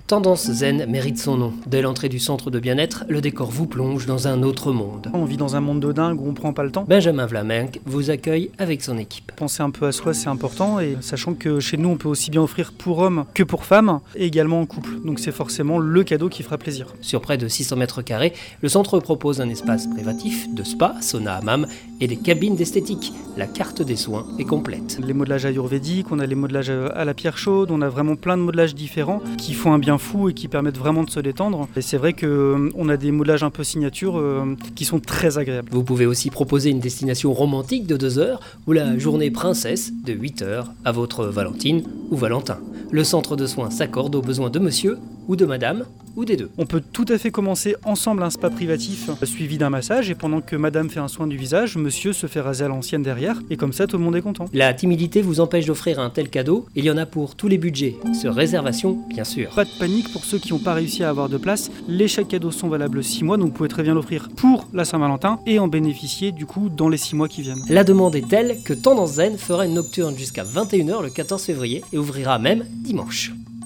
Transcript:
Tendance Zen mérite son nom. Dès l'entrée du centre de bien-être, le décor vous plonge dans un autre monde. On vit dans un monde de dingue où on prend pas le temps. Benjamin Vlaminck vous accueille avec son équipe. Penser un peu à soi, c'est important, et sachant que chez nous, on peut aussi bien offrir pour hommes que pour femmes, et également en couple. Donc c'est forcément le cadeau qui fera plaisir. Sur près de 600 mètres carrés, le centre propose un espace privatif, de spa, sauna hammam et des cabines d'esthétique. La carte des soins est complète. Les modelages ayurvédiques, on a les modelages à la pierre chaude, on a vraiment plein de modelages différents qui font un bien fou et qui permettent vraiment de se détendre. Et c'est vrai qu'on a des modelages un peu signature qui sont très agréables. Vous pouvez aussi proposer une destination romantique de 2 heures ou la journée princesse de 8 heures à votre Valentine ou Valentin. Le centre de soins s'accorde aux besoins de monsieur ou de madame ou des deux. On peut tout à fait commencer ensemble un spa privatif suivi d'un massage, et pendant que madame fait un soin du visage, monsieur se fait raser à l'ancienne derrière, et comme ça tout le monde est content. La timidité vous empêche d'offrir un tel cadeau, il y en a pour tous les budgets, sur réservation bien sûr. Pas de panique pour ceux qui n'ont pas réussi à avoir de place, les chèques cadeaux sont valables 6 mois, donc vous pouvez très bien l'offrir pour la Saint-Valentin et en bénéficier du coup dans les 6 mois qui viennent. La demande est telle que Tendance Zen fera une nocturne jusqu'à 21h le 14 février et ouvrira même dimanche.